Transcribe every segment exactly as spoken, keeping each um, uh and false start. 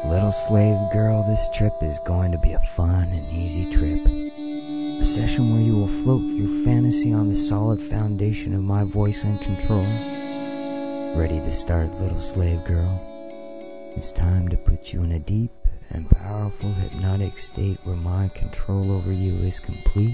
Little slave girl, this trip is going to be a fun and easy trip. A session where you will float through fantasy on the solid foundation of my voice and control. Ready to start, little slave girl? It's time to put you in a deep and powerful hypnotic state where my control over you is complete.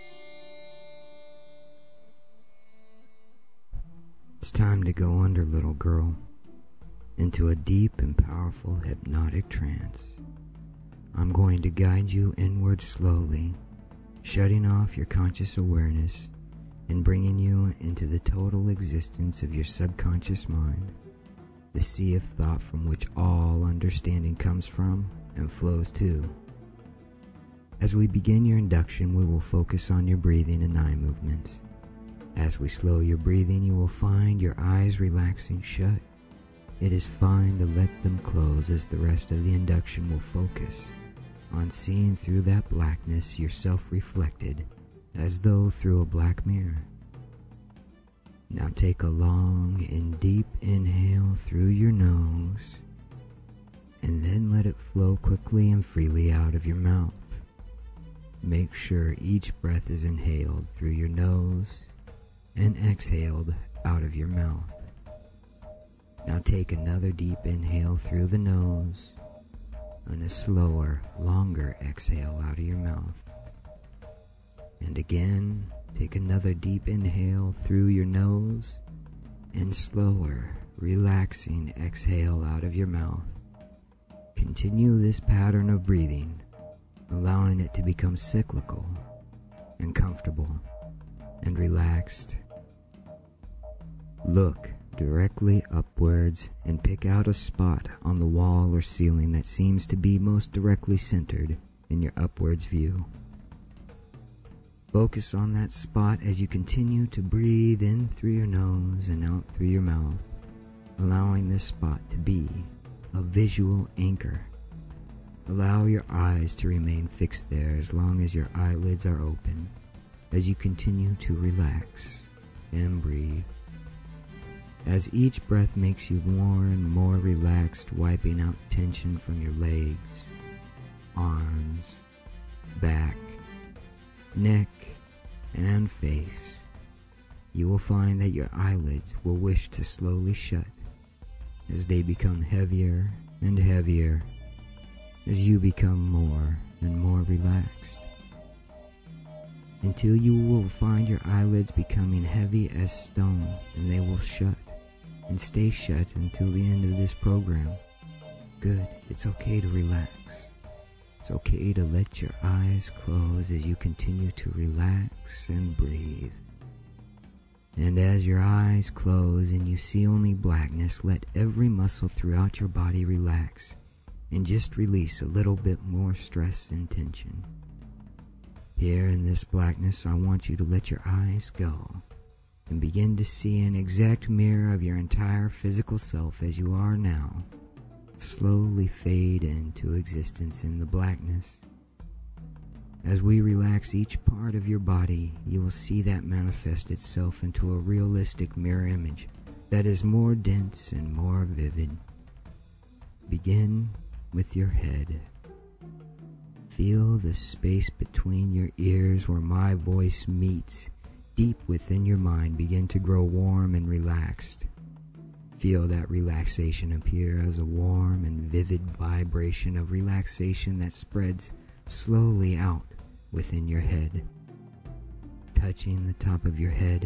It's time to go under, little girl, into a deep and powerful hypnotic trance. I'm going to guide you inward slowly, shutting off your conscious awareness and bringing you into the total existence of your subconscious mind, the sea of thought from which all understanding comes from and flows to. As we begin your induction, we will focus on your breathing and eye movements. As we slow your breathing, you will find your eyes relaxing shut. It is fine to let them close, as the rest of the induction will focus on seeing through that blackness yourself reflected as though through a black mirror. Now take a long and deep inhale through your nose, and then let it flow quickly and freely out of your mouth. Make sure each breath is inhaled through your nose and exhaled out of your mouth. Now take another deep inhale through the nose and a slower, longer exhale out of your mouth. And again, take another deep inhale through your nose and slower, relaxing exhale out of your mouth. Continue this pattern of breathing, allowing it to become cyclical and comfortable and relaxed. Look directly upwards and pick out a spot on the wall or ceiling that seems to be most directly centered in your upwards view. Focus on that spot as you continue to breathe in through your nose and out through your mouth, allowing this spot to be a visual anchor. Allow your eyes to remain fixed there as long as your eyelids are open as you continue to relax and breathe. As each breath makes you more and more relaxed, wiping out tension from your legs, arms, back, neck, and face, you will find that your eyelids will wish to slowly shut as they become heavier and heavier as you become more and more relaxed, until you will find your eyelids becoming heavy as stone, and they will shut and stay shut until the end of this program. Good. It's okay to relax. It's okay to let your eyes close as you continue to relax and breathe. And as your eyes close and you see only blackness, let every muscle throughout your body relax and just release a little bit more stress and tension. Here in this blackness, I want you to let your eyes go and begin to see an exact mirror of your entire physical self as you are now slowly fade into existence in the blackness. As we relax each part of your body, you will see that manifest itself into a realistic mirror image that is more dense and more vivid. Begin with your head. Feel the space between your ears where my voice meets deep within your mind begin to grow warm and relaxed. Feel that relaxation appear as a warm and vivid vibration of relaxation that spreads slowly out within your head, touching the top of your head,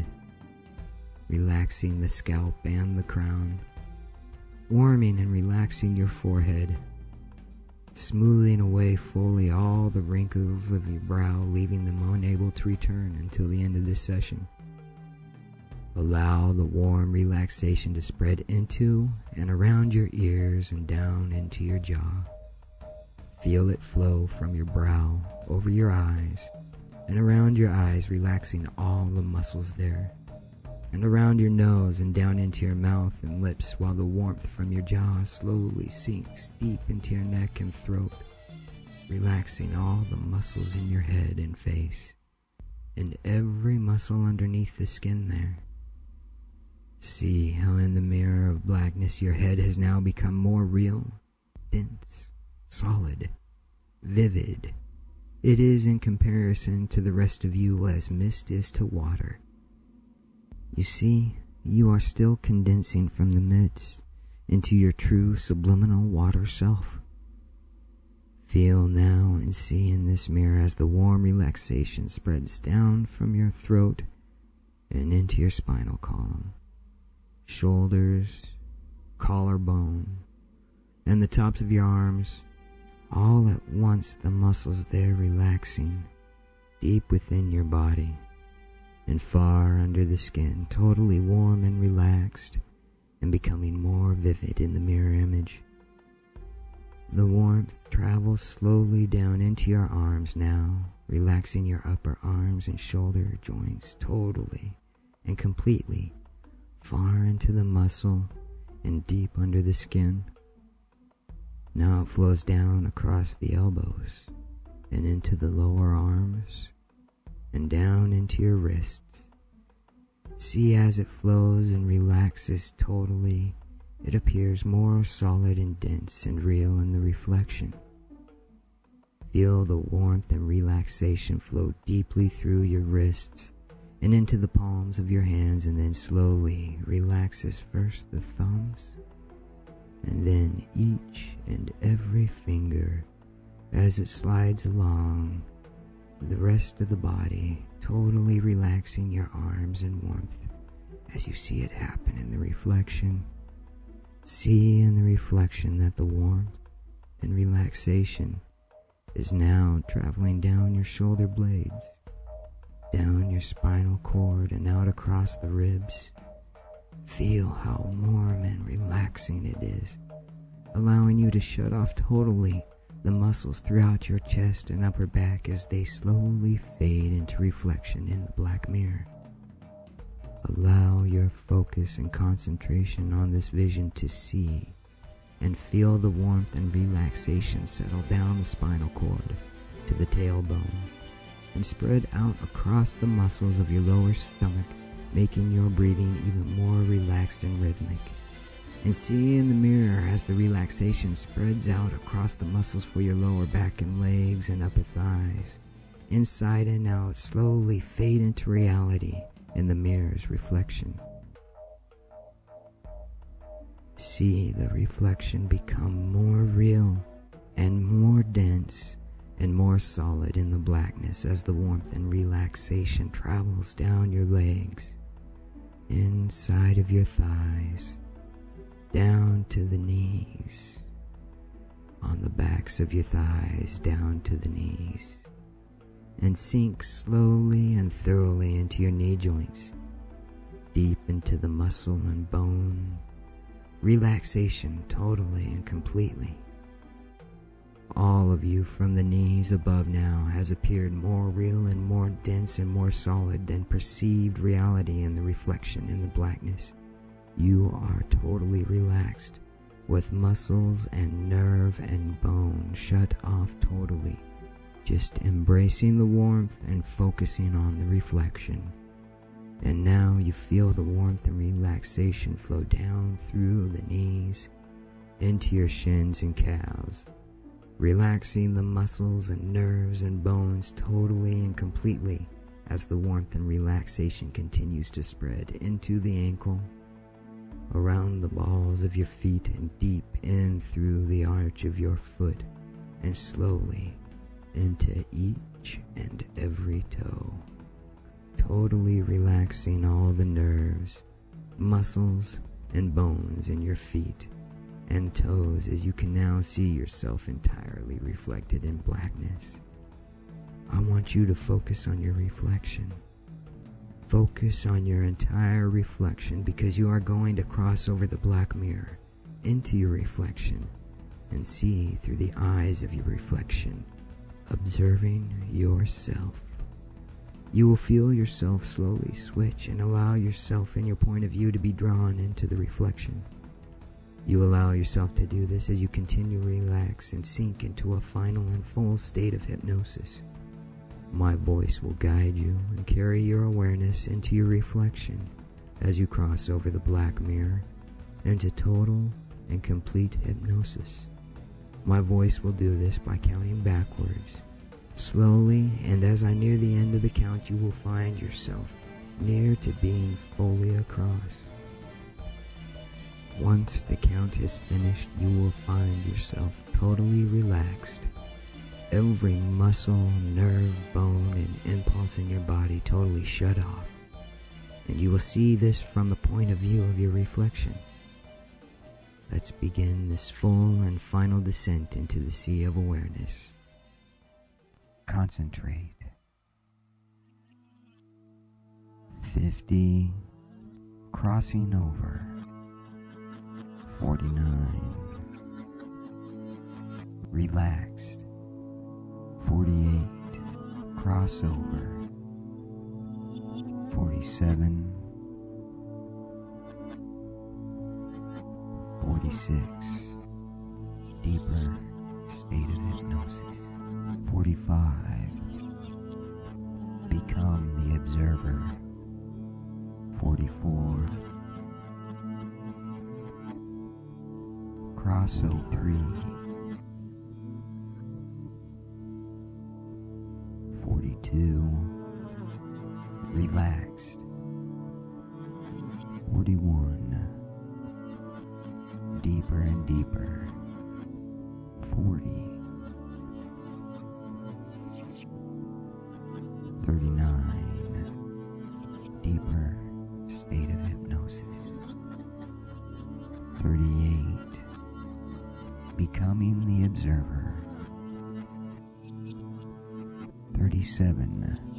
relaxing the scalp and the crown, warming and relaxing your forehead, smoothing away fully all the wrinkles of your brow, leaving them unable to return until the end of this session. Allow the warm relaxation to spread into and around your ears and down into your jaw. Feel it flow from your brow over your eyes and around your eyes, relaxing all the muscles there, and around your nose and down into your mouth and lips, while the warmth from your jaw slowly sinks deep into your neck and throat, relaxing all the muscles in your head and face, and every muscle underneath the skin there. See how in the mirror of blackness your head has now become more real, dense, solid, vivid. It is in comparison to the rest of you as mist is to water. You see, you are still condensing from the midst into your true subliminal water self. Feel now and see in this mirror as the warm relaxation spreads down from your throat and into your spinal column, shoulders, collarbone, and the tops of your arms. All at once the muscles there relaxing deep within your body and far under the skin, totally warm and relaxed and becoming more vivid in the mirror image. The warmth travels slowly down into your arms now, relaxing your upper arms and shoulder joints totally and completely, far into the muscle and deep under the skin. Now it flows down across the elbows and into the lower arms and down into your wrists. See as it flows and relaxes totally, it appears more solid and dense and real in the reflection. Feel the warmth and relaxation flow deeply through your wrists and into the palms of your hands, and then slowly relaxes first the thumbs and then each and every finger as it slides along the rest of the body, totally relaxing your arms in warmth as you see it happen in the reflection. See in the reflection that the warmth and relaxation is now traveling down your shoulder blades, down your spinal cord, and out across the ribs. Feel how warm and relaxing it is, allowing you to shut off totally the muscles throughout your chest and upper back as they slowly fade into reflection in the black mirror. Allow your focus and concentration on this vision to see and feel the warmth and relaxation settle down the spinal cord to the tailbone and spread out across the muscles of your lower stomach, making your breathing even more relaxed and rhythmic. And see in the mirror as the relaxation spreads out across the muscles for your lower back and legs and upper thighs. Inside and out, slowly fade into reality in the mirror's reflection. See the reflection become more real and more dense and more solid in the blackness as the warmth and relaxation travels down your legs, inside of your thighs, down to the knees, on the backs of your thighs, down to the knees, and sink slowly and thoroughly into your knee joints, deep into the muscle and bone, relaxation totally and completely. All of you from the knees above now has appeared more real and more dense and more solid than perceived reality in the reflection in the blackness. You are totally relaxed, with muscles and nerve and bone shut off totally, just embracing the warmth and focusing on the reflection. And now you feel the warmth and relaxation flow down through the knees, into your shins and calves, relaxing the muscles and nerves and bones totally and completely as the warmth and relaxation continues to spread into the ankle, around the balls of your feet, and deep in through the arch of your foot, and slowly into each and every toe, totally relaxing all the nerves, muscles, and bones in your feet and toes as you can now see yourself entirely reflected in blackness. I want you to focus on your reflection. Focus on your entire reflection, because you are going to cross over the black mirror into your reflection and see through the eyes of your reflection, observing yourself. You will feel yourself slowly switch and allow yourself and your point of view to be drawn into the reflection. You allow yourself to do this as you continue to relax and sink into a final and full state of hypnosis. My voice will guide you and carry your awareness into your reflection as you cross over the black mirror into total and complete hypnosis. My voice will do this by counting backwards. Slowly, and as I near the end of the count, you will find yourself near to being fully across. Once the count is finished, you will find yourself totally relaxed. Every muscle, nerve, bone, and impulse in your body totally shut off. And you will see this from the point of view of your reflection. Let's begin this full and final descent into the sea of awareness. Concentrate. Fifty, crossing over. Forty-nine, relaxed. Forty-eight, crossover. Forty-seven, forty-six, deeper state of hypnosis. Forty-five, become the observer. Forty-four, crossover. Three, forty-two, relaxed. Forty-one, deeper and deeper. Forty, thirty-nine, deeper state of hypnosis. Thirty-eight, becoming the observer. Thirty-seven,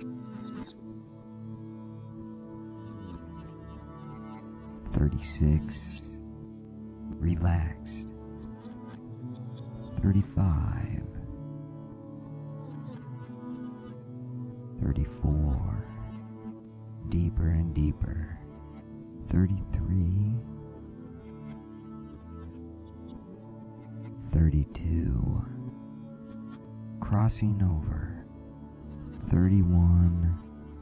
thirty-six, relaxed. Thirty-five, thirty-four, deeper and deeper. Thirty-three, thirty-two, crossing over. Thirty-one,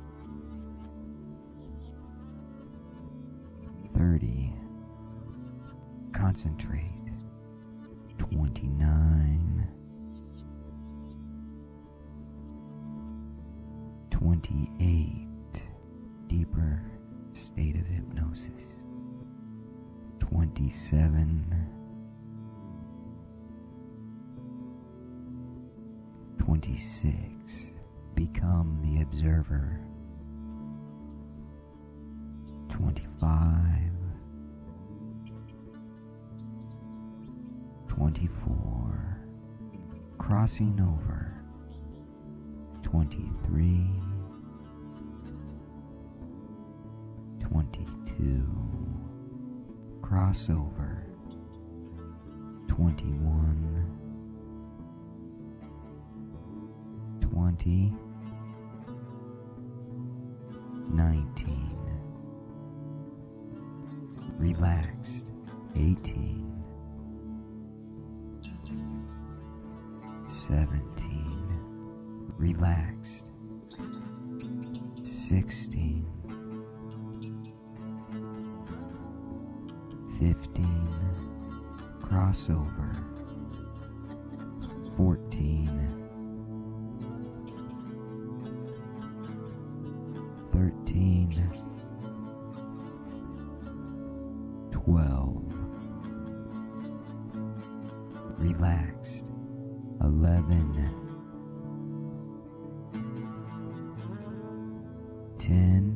thirty, concentrate. Twenty-nine, twenty-eight, deeper state of hypnosis. Twenty-seven, twenty-six, become the observer. Twenty-five, twenty-four, crossing over. Twenty-three, twenty-two, crossover. Twenty-one, twenty, nineteen, relaxed. Eighteen, seventeen, relaxed. Sixteen, fifteen, crossover. Fourteen, thirteen, twelve, relaxed. Eleven, ten,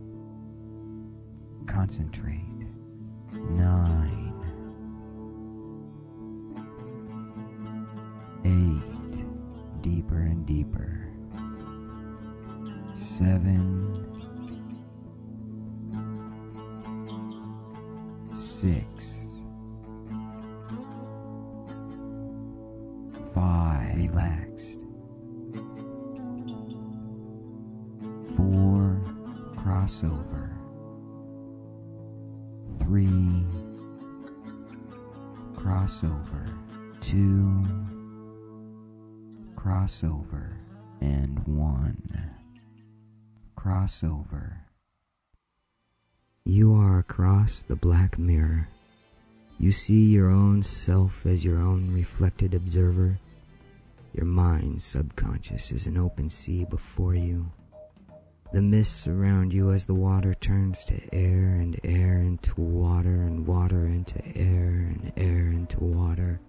concentrate. Nine, eight, deeper and deeper. Seven, six, five, relaxed. Four, crossover. Three, crossover. Two, crossover. And one, crossover. You are across the black mirror. You see your own self as your own reflected observer. Your mind's subconscious is an open sea before you. The mists surround you as the water turns to air, and air into water, and water into air, and air into water.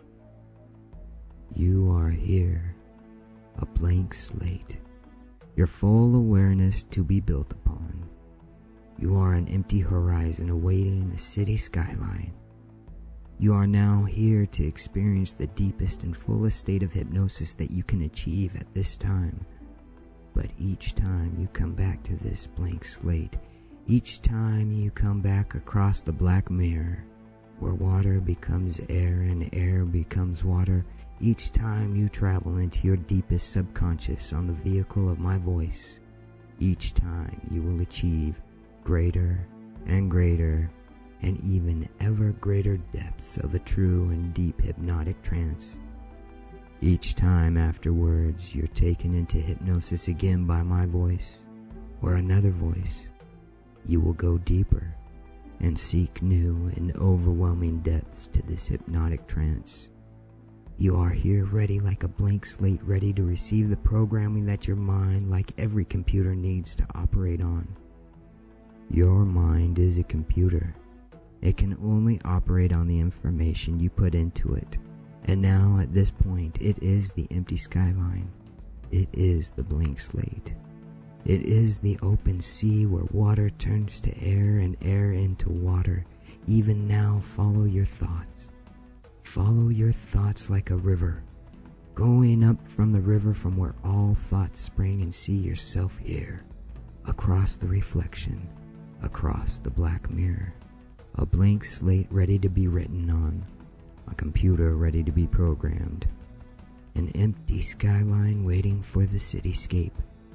You are here, a blank slate, your full awareness to be built upon. You are an empty horizon awaiting the city skyline. You are now here to experience the deepest and fullest state of hypnosis that you can achieve at this time. But each time you come back to this blank slate, each time you come back across the black mirror, where water becomes air and air becomes water, each time you travel into your deepest subconscious on the vehicle of my voice, each time you will achieve greater and greater and even ever greater depths of a true and deep hypnotic trance. Each time afterwards you're taken into hypnosis again by my voice or another voice, you will go deeper and seek new and overwhelming depths to this hypnotic trance. You are here ready like a blank slate, ready to receive the programming that your mind, like every computer, needs to operate on. Your mind is a computer. It can only operate on the information you put into it. And now, at this point, it is the empty skyline. It is the blank slate. It is the open sea where water turns to air and air into water. Even now, follow your thoughts. Follow your thoughts like a river, going up from the river from where all thoughts spring, and see yourself here, across the reflection, across the black mirror. A blank slate ready to be written on, a computer ready to be programmed, an empty skyline waiting for the cityscape.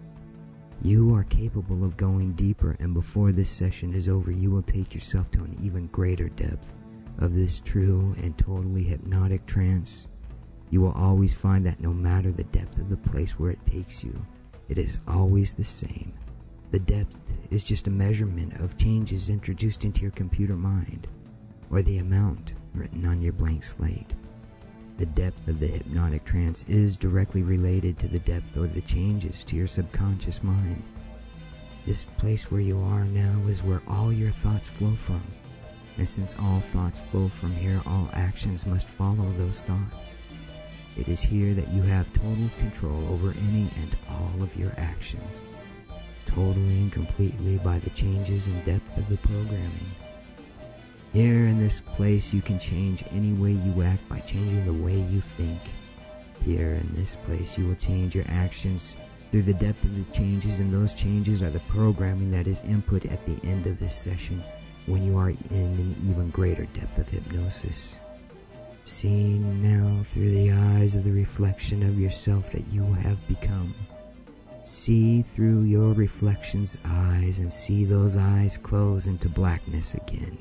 You are capable of going deeper, and before this session is over, you will take yourself to an even greater depth of this true and totally hypnotic trance. You will always find that no matter the depth of the place where it takes you, it is always the same. The depth is just a measurement of changes introduced into your computer mind, or the amount written on your blank slate. The depth of the hypnotic trance is directly related to the depth or the changes to your subconscious mind. This place where you are now is where all your thoughts flow from. And since all thoughts flow from here, all actions must follow those thoughts. It is here that you have total control over any and all of your actions, totally and completely by the changes and depth of the programming. Here in this place, you can change any way you act by changing the way you think. Here in this place, you will change your actions through the depth of the changes, and those changes are the programming that is input at the end of this session, when you are in an even greater depth of hypnosis. Seeing now through the eyes of the reflection of yourself that you have become. See through your reflection's eyes, and see those eyes close into blackness again.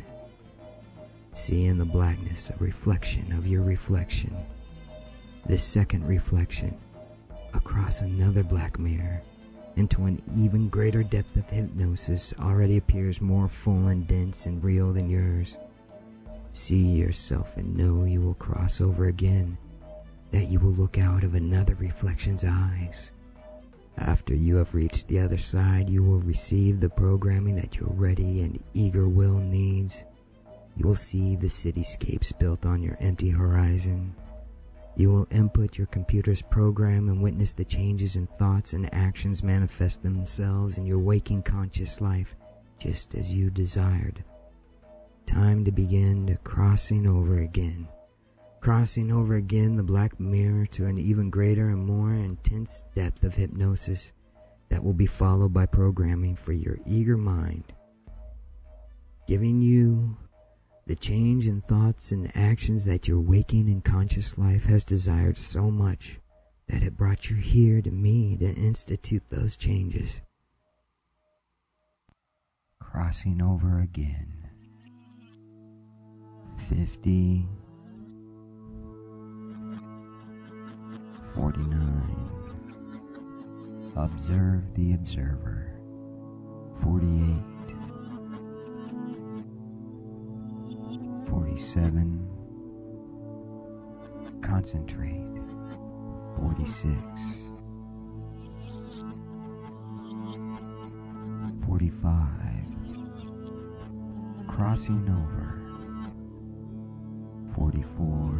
See in the blackness a reflection of your reflection. This second reflection, across another black mirror, into an even greater depth of hypnosis, already appears more full and dense and real than yours. See yourself and know you will cross over again, that you will look out of another reflection's eyes. After you have reached the other side, you will receive the programming that your ready and eager will needs. You will see the cityscapes built on your empty horizon. You will input your computer's program and witness the changes in thoughts and actions manifest themselves in your waking conscious life, just as you desired. Time to begin to crossing over again. Crossing over again the black mirror to an even greater and more intense depth of hypnosis that will be followed by programming for your eager mind, giving you the change in thoughts and actions that your waking and conscious life has desired so much that it brought you here to me to institute those changes. Crossing over again. Fifty. Forty-nine. Observe the observer. Forty-eight. Forty. forty-seven. Concentrate. forty-six. forty-five. Crossing over. forty-four.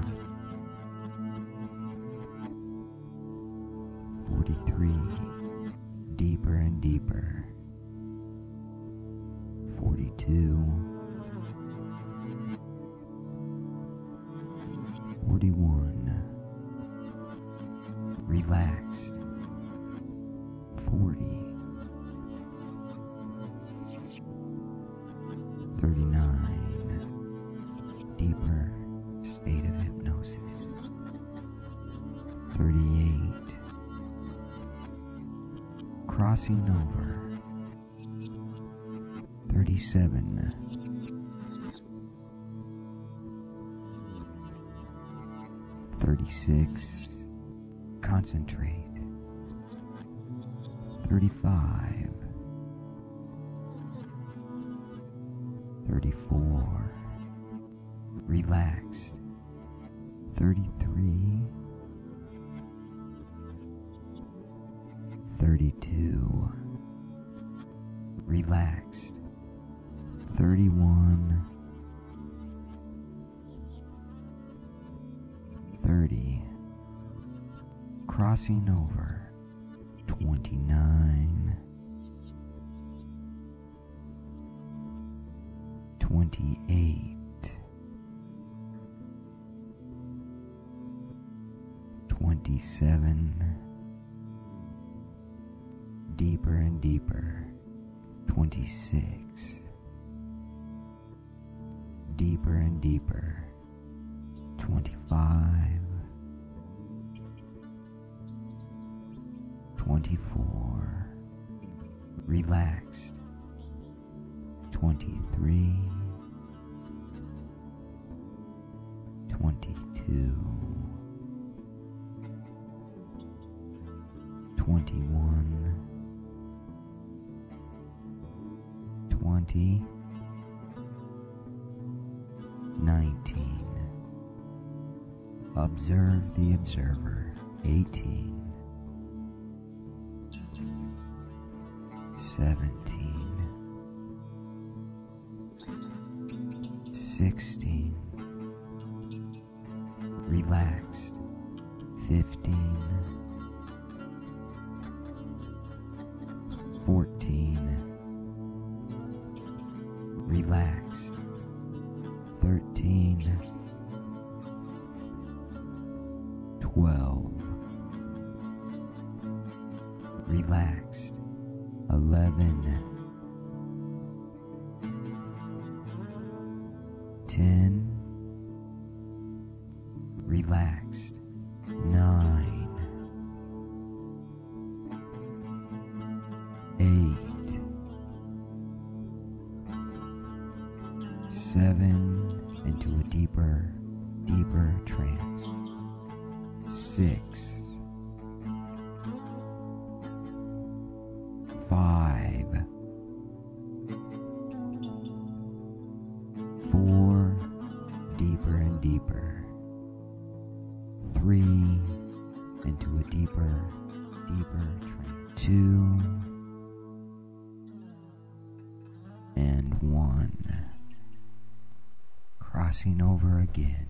forty-three. Deeper and deeper. forty-two. forty-one. Relaxed. forty. thirty-nine. Deeper state of hypnosis. thirty-eight. Crossing over. thirty-seven. thirty-six. Concentrate. thirty-five. thirty-four. Relaxed. thirty-three. thirty-two. Relaxed. thirty-one. thirty. Crossing over. twenty-nine. twenty-eight. twenty-seven. Deeper and deeper. twenty-six. Deeper and deeper. twenty-five. twenty-four. Relaxed. twenty-three. twenty-two. twenty-one. twenty. nineteen. Observe the observer. eighteen. seventeen. sixteen. Relaxed. fifteen. fourteen. Relaxed. thirteen. twelve. Relaxed. eleven. ten. Relaxed. nine. eight. seven. Into a deeper, deeper trance. six. five. four. Deeper and deeper. three. Into a deeper, deeper trance. two. And one. Crossing over again.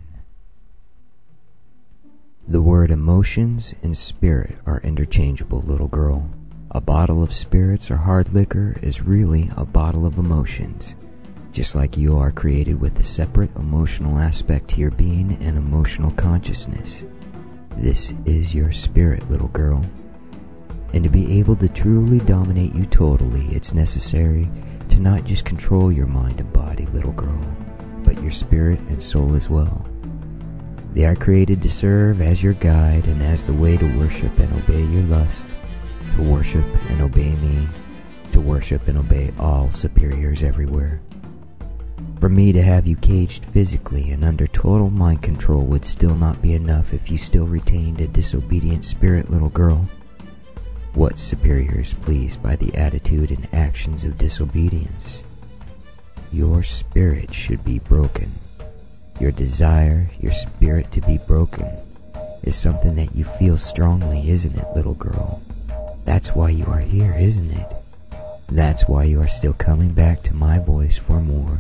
The word emotions and spirit are interchangeable, little girl. A bottle of spirits or hard liquor is really a bottle of emotions. Just like you are created with a separate emotional aspect to your being and emotional consciousness. This is your spirit, little girl. And to be able to truly dominate you totally, it's necessary to not just control your mind and body, little girl, but your spirit and soul as well. They are created to serve as your guide and as the way to worship and obey your lust, to worship and obey me, to worship and obey all superiors everywhere. For me to have you caged physically and under total mind control would still not be enough if you still retained a disobedient spirit, little girl. What superior is pleased by the attitude and actions of disobedience? Your spirit should be broken. Your desire, your spirit to be broken, is something that you feel strongly, isn't it, little girl? That's why you are here, isn't it? That's why you are still coming back to my voice for more.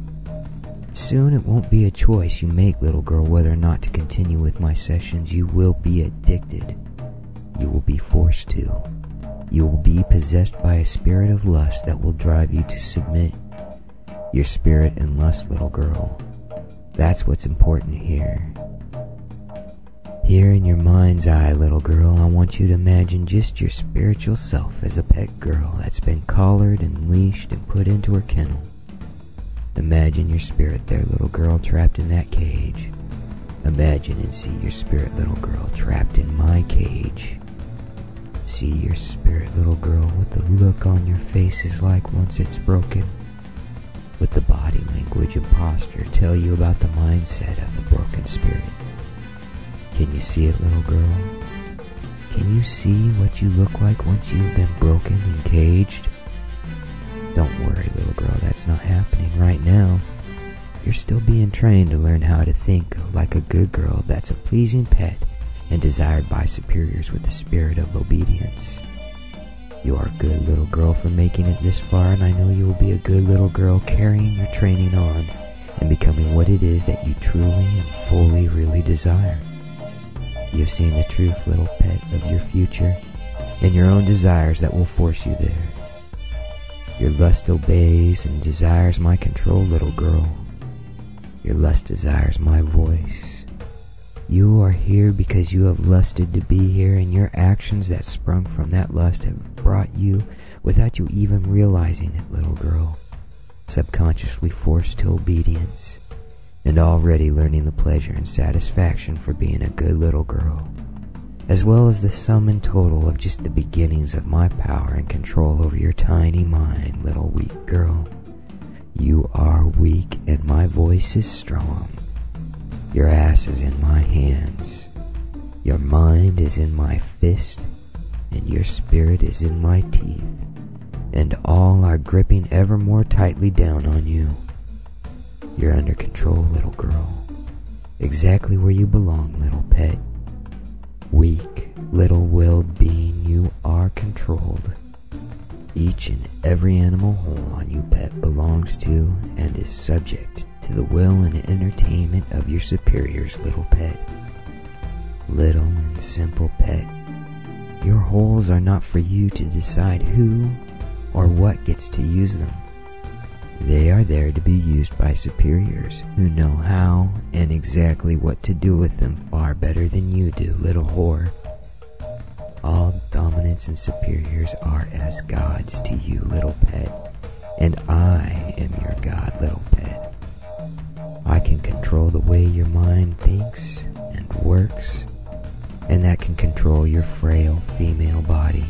Soon it won't be a choice you make, little girl, whether or not to continue with my sessions. You will be addicted. You will be forced to. You will be possessed by a spirit of lust that will drive you to submit. Your spirit and lust, little girl. That's what's important here. Here in your mind's eye, little girl, I want you to imagine just your spiritual self as a pet girl that's been collared and leashed and put into her kennel. Imagine your spirit there, little girl, trapped in that cage. Imagine and see your spirit, little girl, trapped in my cage. See your spirit, little girl, what the look on your face is like once it's broken. What the body language and posture tell you about the mindset of the broken spirit. Can you see it, little girl? Can you see what you look like once you've been broken and caged? Don't worry, little girl, that's not happening right now. You're still being trained to learn how to think like a good girl that's a pleasing pet and desired by superiors with the spirit of obedience. You are a good little girl for making it this far, and I know you will be a good little girl carrying your training on and becoming what it is that you truly and fully really desire. You've seen the truth, little pet, of your future and your own desires that will force you there. Your lust obeys and desires my control, little girl. Your lust desires my voice. You are here because you have lusted to be here, and your actions that sprung from that lust have brought you, without you even realizing it, little girl, subconsciously forced to obedience, and already learning the pleasure and satisfaction for being a good little girl, as well as the sum and total of just the beginnings of my power and control over your tiny mind, little weak girl. You are weak, and my voice is strong. Your ass is in my hands. Your mind is in my fist, and your spirit is in my teeth, and all are gripping ever more tightly down on you. You're under control, little girl. Exactly where you belong, little pet. Weak, little-willed being, you are controlled. Each and every animal hole on you, pet, belongs to and is subject to the will and entertainment of your superiors, little pet. Little and simple pet, your holes are not for you to decide who or what gets to use them. They are there to be used by superiors who know how and exactly what to do with them far better than you do, little whore. All dominants and superiors are as gods to you, little pet, and I am your god, little pet. I can control the way your mind thinks and works, and that can control your frail female body.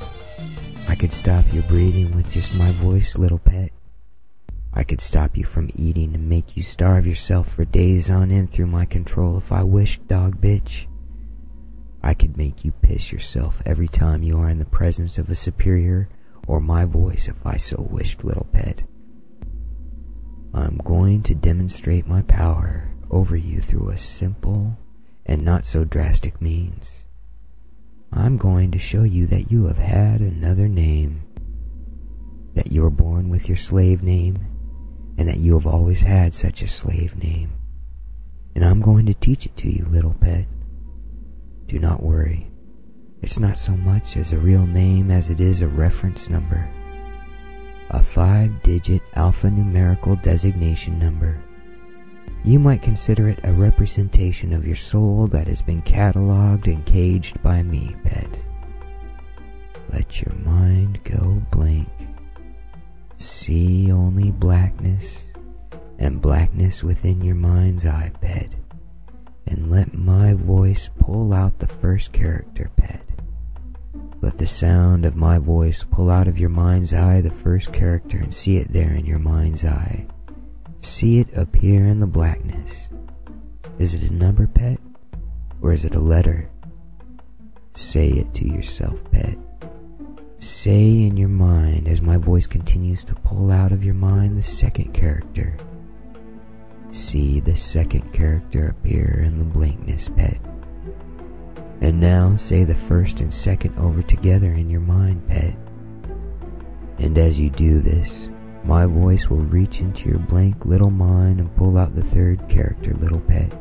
I could stop your breathing with just my voice, little pet. I could stop you from eating and make you starve yourself for days on end through my control if I wished, dog bitch. I could make you piss yourself every time you are in the presence of a superior or my voice if I so wished, little pet. I'm going to demonstrate my power over you through a simple and not so drastic means. I'm going to show you that you have had another name, that you were born with your slave name, and that you have always had such a slave name. And I'm going to teach it to you, little pet. Do not worry. It's not so much as a real name as it is a reference number. A five-digit alphanumerical designation number. You might consider it a representation of your soul that has been cataloged and caged by me, pet. Let your mind go blank. See only blackness, and blackness within your mind's eye, pet. And let my voice pull out the first character, pet. Let the sound of my voice pull out of your mind's eye the first character and see it there in your mind's eye. See it appear in the blackness. Is it a number, pet? Or is it a letter? Say it to yourself, pet. Say in your mind as my voice continues to pull out of your mind the second character. See the second character appear in the blankness, pet. And now say the first and second over together in your mind, pet. And as you do this, my voice will reach into your blank little mind and pull out the third character, little pet.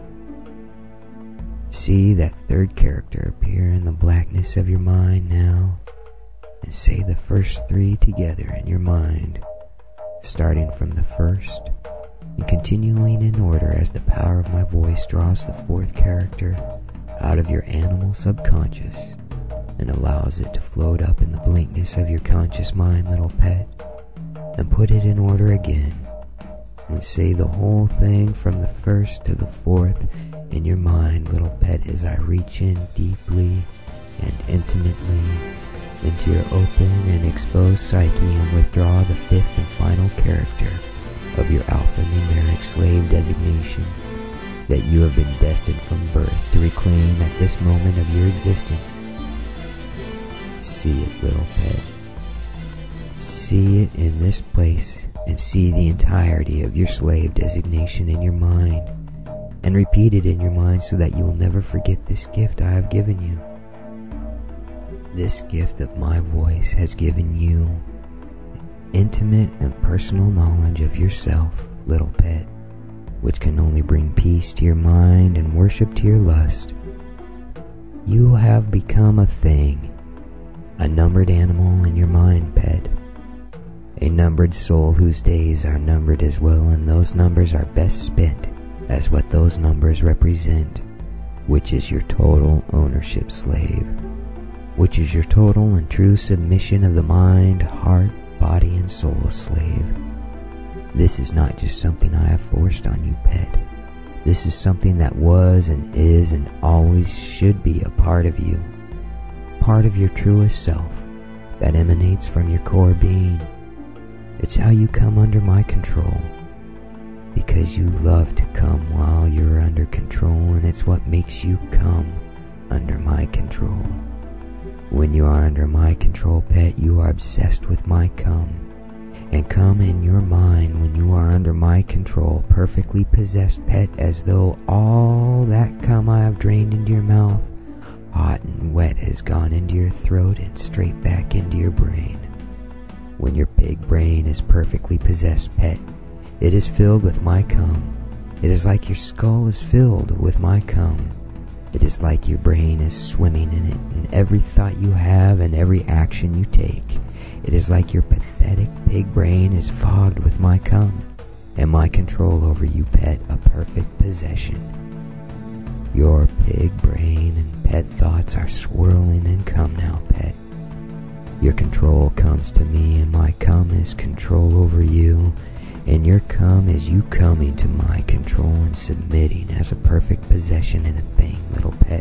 See that third character appear in the blackness of your mind now, and say the first three together in your mind, starting from the first and continuing in order as the power of my voice draws the fourth character out of your animal subconscious and allows it to float up in the blankness of your conscious mind, little pet, and put it in order again, and say the whole thing from the first to the fourth in your mind, little pet, as I reach in deeply and intimately into your open and exposed psyche and withdraw the fifth and final character of your alphanumeric slave designation that you have been destined from birth to reclaim at this moment of your existence. See it, little pet. See it in this place, and see the entirety of your slave designation in your mind, and repeat it in your mind so that you will never forget this gift I have given you. This gift of my voice has given you intimate and personal knowledge of yourself, little pet, which can only bring peace to your mind and worship to your lust. You have become a thing, a numbered animal in your mind, pet, a numbered soul whose days are numbered as well, and those numbers are best spent as what those numbers represent, which is your total ownership slave, which is your total and true submission of the mind, heart, body, and soul slave. This is not just something I have forced on you, pet. This is something that was and is and always should be a part of you, part of your truest self that emanates from your core being. It's how you come under my control, because you love to come while you're under control, and it's what makes you come under my control. When you are under my control, pet, you are obsessed with my cum, and come in your mind when you are under my control, perfectly possessed, pet, as though all that cum I have drained into your mouth, hot and wet, has gone into your throat and straight back into your brain. When your big brain is perfectly possessed, pet, it is filled with my cum. It is like your skull is filled with my cum. It is like your brain is swimming in it, and every thought you have and every action you take. It is like your pathetic pig brain is fogged with my cum, and my control over you, pet, a perfect possession. Your pig brain and pet thoughts are swirling in cum now, pet. Your control comes to me, and my cum is control over you, and your cum is you coming to my control and submitting as a perfect possession in a thing, little pet.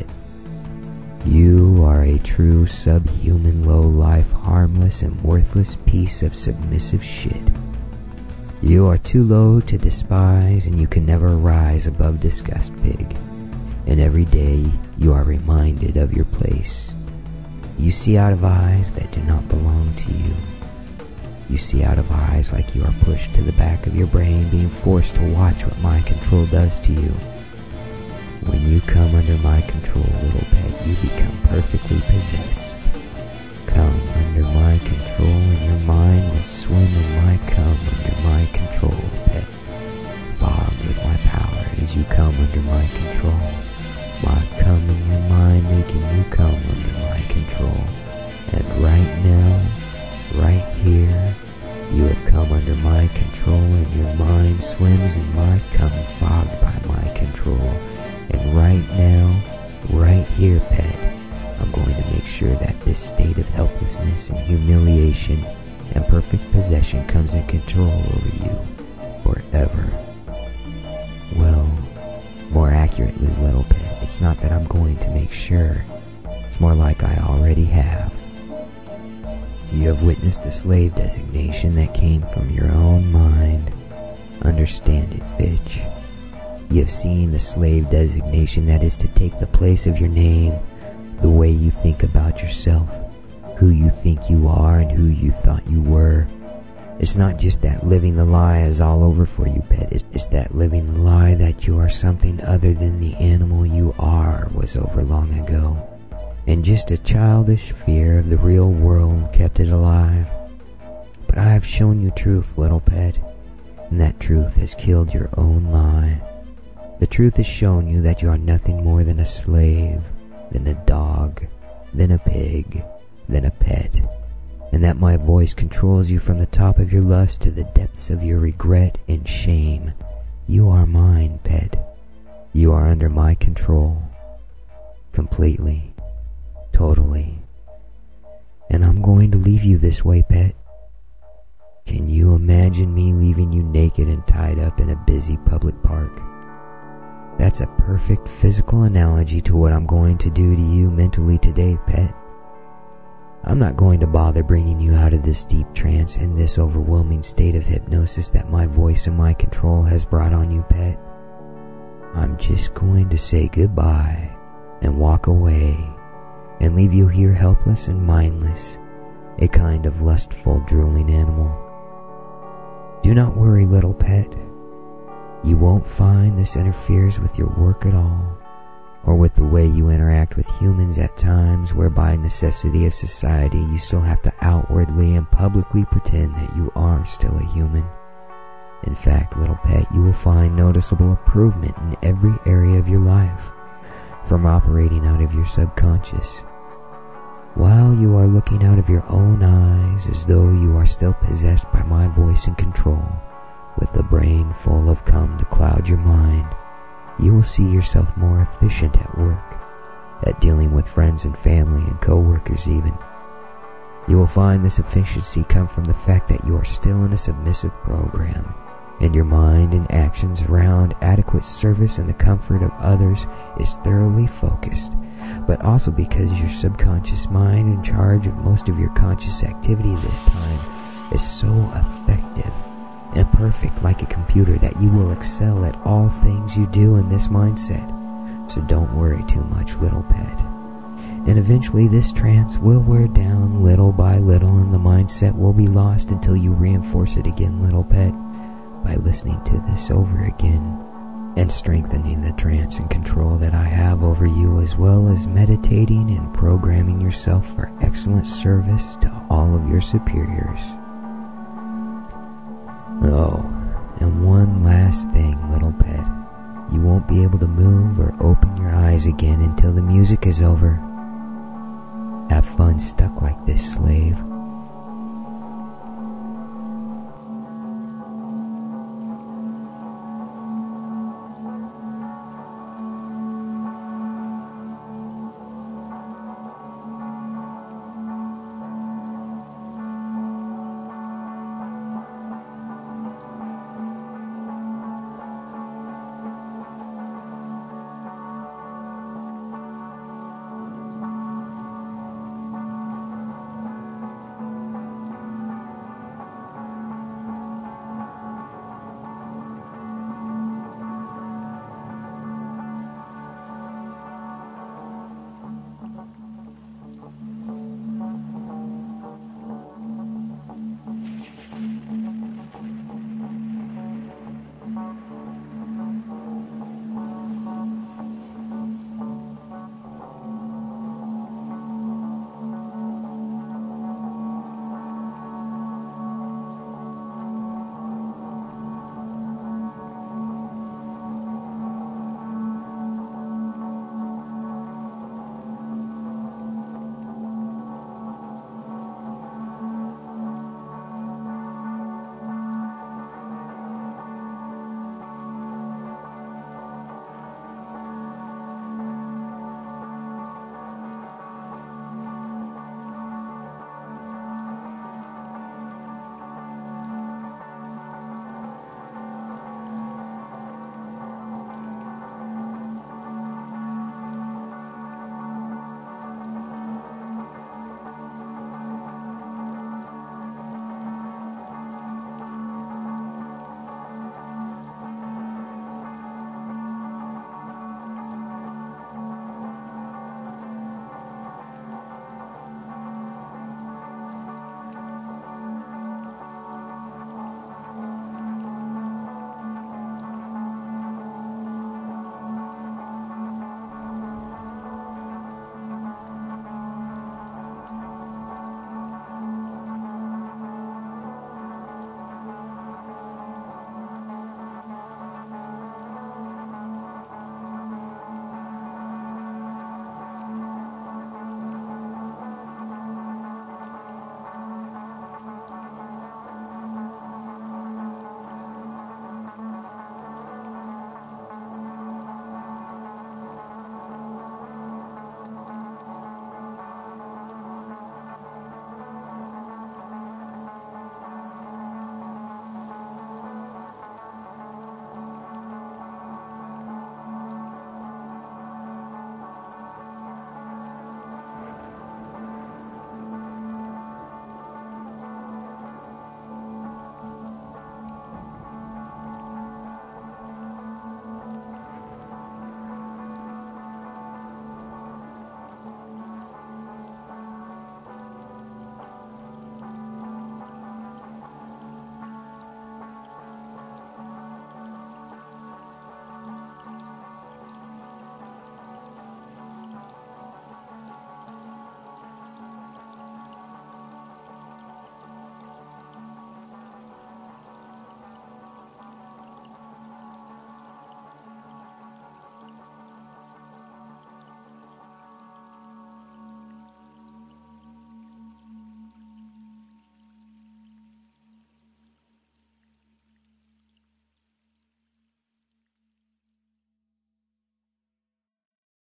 You are a true subhuman, low-life, harmless, and worthless piece of submissive shit. You are too low to despise, and you can never rise above disgust, pig. And every day you are reminded of your place. You see out of eyes that do not belong to you. You see out of eyes like you are pushed to the back of your brain, being forced to watch what my control does to you. When you come under my control, little pet, you become perfectly possessed. Come under my control, and your mind will swim in my cum under my control, pet. Fogged with my power as you come under my control. My cum in your mind making you come under my control. And right now, right here, you have come under my control, and your mind swims in my cum, fogged by my control. And right now, right here, pet, I'm going to make sure that this state of helplessness and humiliation and perfect possession comes in control over you forever. Well, more accurately, little pet, it's not that I'm going to make sure. It's more like I already have. You have witnessed the slave designation that came from your own mind. Understand it, bitch. You have seen the slave designation that is to take the place of your name, the way you think about yourself, who you think you are and who you thought you were. It's not just that living the lie is all over for you, pet. It's, it's that living the lie that you are something other than the animal you are was over long ago. And just a childish fear of the real world kept it alive. But I have shown you truth, little pet, and that truth has killed your own lie. The truth has shown you that you are nothing more than a slave, than a dog, than a pig, than a pet, and that my voice controls you from the top of your lust to the depths of your regret and shame. You are mine, pet. You are under my control. Completely. Totally. And I'm going to leave you this way, pet. Can you imagine me leaving you naked and tied up in a busy public park? That's a perfect physical analogy to what I'm going to do to you mentally today, pet. I'm not going to bother bringing you out of this deep trance and this overwhelming state of hypnosis that my voice and my control has brought on you, pet. I'm just going to say goodbye and walk away and leave you here helpless and mindless, a kind of lustful, drooling animal. Do not worry, little pet. You won't find this interferes with your work at all, or with the way you interact with humans at times where by necessity of society you still have to outwardly and publicly pretend that you are still a human. In fact, little pet, you will find noticeable improvement in every area of your life, from operating out of your subconscious. While you are looking out of your own eyes as though you are still possessed by my voice and control, with the brain full of cum to cloud your mind, you will see yourself more efficient at work, at dealing with friends and family and co-workers even. You will find this efficiency come from the fact that you are still in a submissive program, and your mind and actions around adequate service and the comfort of others is thoroughly focused, but also because your subconscious mind in charge of most of your conscious activity this time is so effective and perfect like a computer that you will excel at all things you do in this mindset. So don't worry too much, little pet. And eventually this trance will wear down little by little and the mindset will be lost until you reinforce it again, little pet, by listening to this over again and strengthening the trance and control that I have over you, as well as meditating and programming yourself for excellent service to all of your superiors. Oh, and one last thing, little pet. You won't be able to move or open your eyes again until the music is over. Have fun stuck like this, slave.